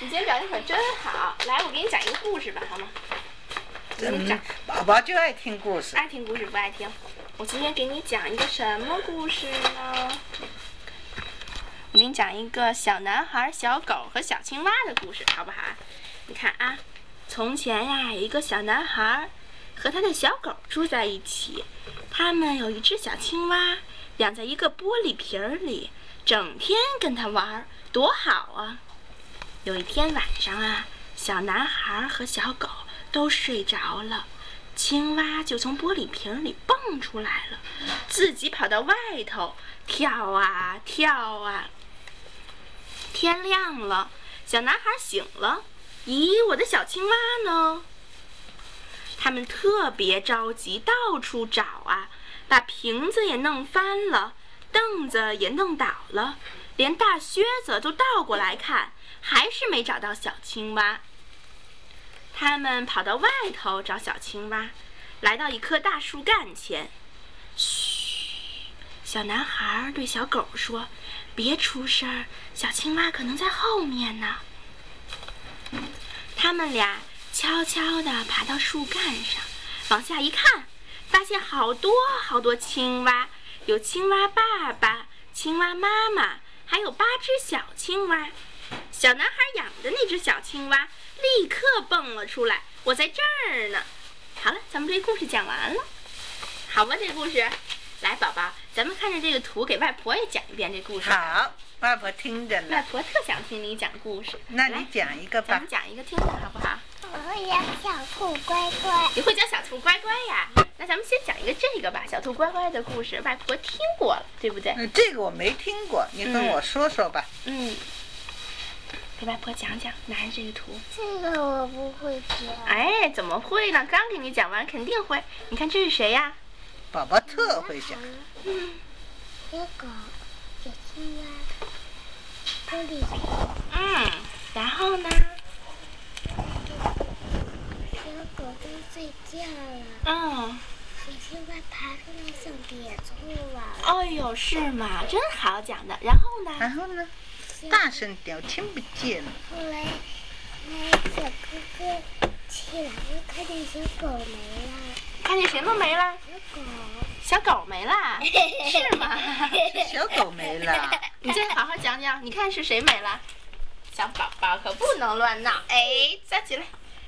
你今天表现可真好。来，我给你讲一个故事吧，好吗？ 宝宝就爱听故事。 爱听故事不爱听？我今天给你讲一个什么故事呢？我给你讲一个小男孩、小狗和小青蛙的故事，好不好？你看啊，从前呀，有一个小男孩和他的小狗住在一起，他们有一只小青蛙，养在一个玻璃瓶里，整天跟他玩，多好啊！有一天晚上啊，小男孩和小狗都睡着了，青蛙就从玻璃瓶里蹦出来了，自己跑到外头跳啊跳啊。天亮了，小男孩醒了，咦，我的小青蛙呢？他们特别着急，到处找啊，把瓶子也弄翻了，凳子也弄倒了，连大靴子都倒过来看，还是没找到小青蛙。他们跑到外头找小青蛙，来到一棵大树干前。嘘，小男孩对小狗说：“别出声，小青蛙可能在后面呢。”他们俩悄悄地爬到树干上，往下一看，发现好多好多青蛙，有青蛙爸爸、青蛙妈妈，还有8只小青蛙。小男孩养的那只小青蛙立刻蹦了出来，我在这儿呢。好了，咱们这故事讲完了，好吧？这故事，来，宝宝，咱们看着这个图，给外婆也讲一遍这故事。 好，外婆听着呢。 外婆特想听你讲故事。 那你讲一个吧。 咱们讲一个听听好不好？ 我会讲小兔乖乖。 你会讲小兔乖乖呀？那咱们先讲一个这个吧，小兔乖乖的故事，外婆听过了，对不对？ 这个我没听过，你跟我说说吧。 给外婆讲讲，拿着这个图。 这个我不会讲。 哎，怎么会呢？刚给你讲完，肯定会。你看这是谁呀？ 宝宝特会讲。 小狗，小青蛙，玻璃瓶。 然后呢？ 小狗都睡觉了。小青蛙爬出来像点醋了。 哎呦，是吗？真好讲的。然后呢？ 然后呢？大声点，我听不见。 后来，小哥哥起来了，看见小狗没了。 看见什么没了？小狗没了，是吗？ 小狗没了。 你再好好讲讲，你看是谁没了？小宝宝可不能乱闹。哎，站起来。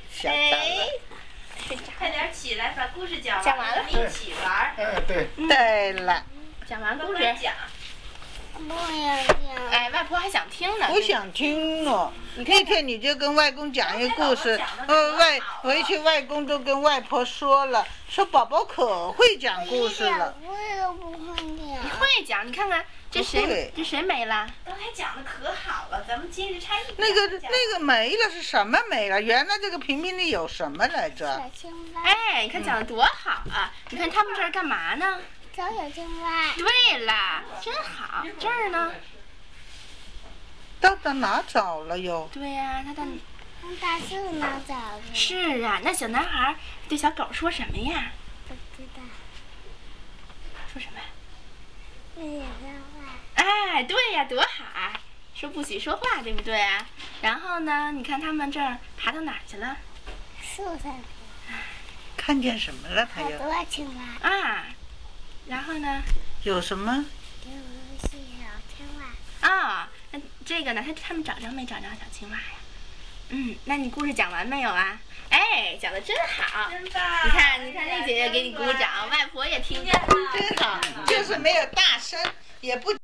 睡着。快点起来，把故事讲完了，一起玩。 对。对了。 讲完故事。 不要讲。 哎，外婆还想听呢。 我想听呢。那天你就跟外公讲一个故事，回去外公都跟外婆说了，说宝宝可会讲故事了。 我也不会讲。 你会讲？你看看这谁没了？刚才讲的可好了，咱们接着拆一。 那个没了是什么没了？原来这个瓶瓶里有什么来着？ 小青蛙。 哎，你看讲的多好啊！你看他们这儿干嘛呢？ 找小青蛙。 对啦，真好。这儿呢？ 到哪找了哟？ 对呀，他到大树那找的。 是啊，那小男孩对小狗说什么呀？ 不知道。 说什么？ 不许说话。 哎，对呀，多好啊！说不许说话，对不对啊？然后呢？你看他们这儿爬到哪儿去了？ 树上。 看见什么了？ 好多青蛙。 啊。然后呢？ 有什么？ 有小青蛙。 啊，那这个呢？他们找着没找着小青蛙呀？那你故事讲完没有啊？哎，讲的真好，真棒！你看那姐姐给你鼓掌，外婆也听见了， 真好，就是没有大声，也不。